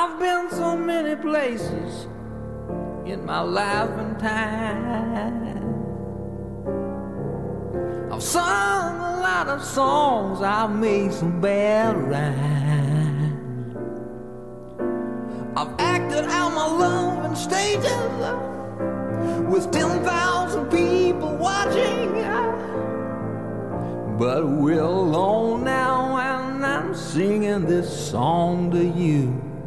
I've been so many places in my life and time. I've sung a lot of songs, I've made some bad rhymes. I've acted out my love in stages with 10,000 people watching. But we're alone now and I'm singing this song to you.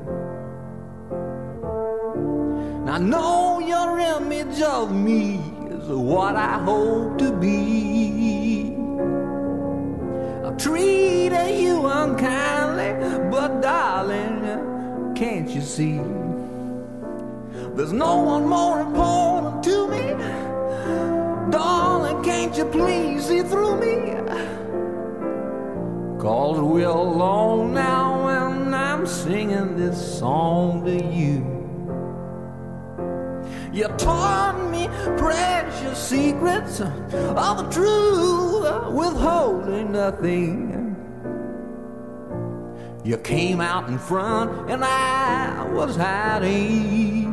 I know your image of me is what I hope to be. I've treated you unkindly, but darling, can't you see? There's no one more important to me. Darling, can't you please see through me? 'Cause we're alone now and I'm singing this song to you. You taught me precious secrets of the truth, withholding nothing. You came out in front and I was hiding.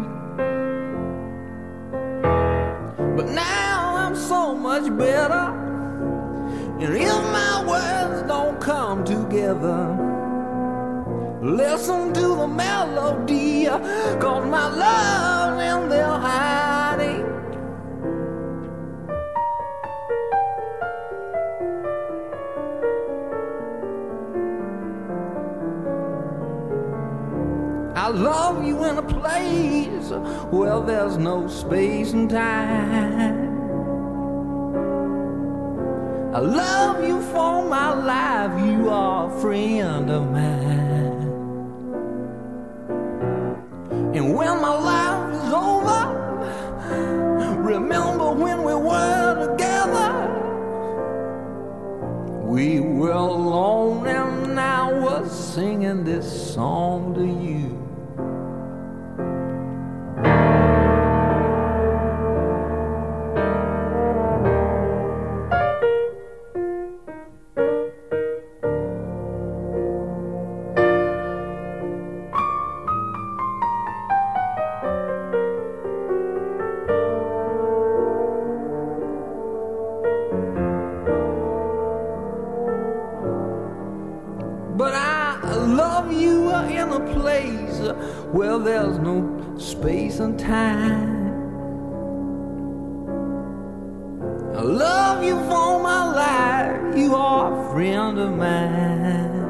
But now I'm so much better, and if my words don't come together, listen to the melody, 'cause my love's in there hiding. I love you in a place where there's no space and time. I love you for my life, you are a friend of mine. And when my life is over, remember when we were together. We were alone and I was singing this song to you. But I love you in a place where there's no space and time. I love you for my life, you are a friend of mine.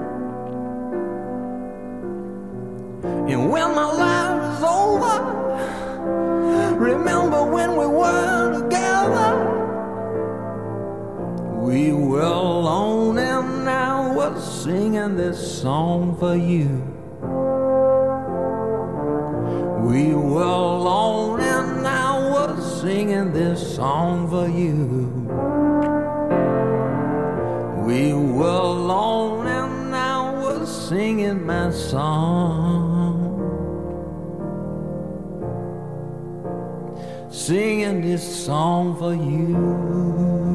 And when my life is over, remember when we were together. We were alone and I was singing this song for you. We were alone and I was singing this song for you. We were alone and I was singing my song. Singing this song for you.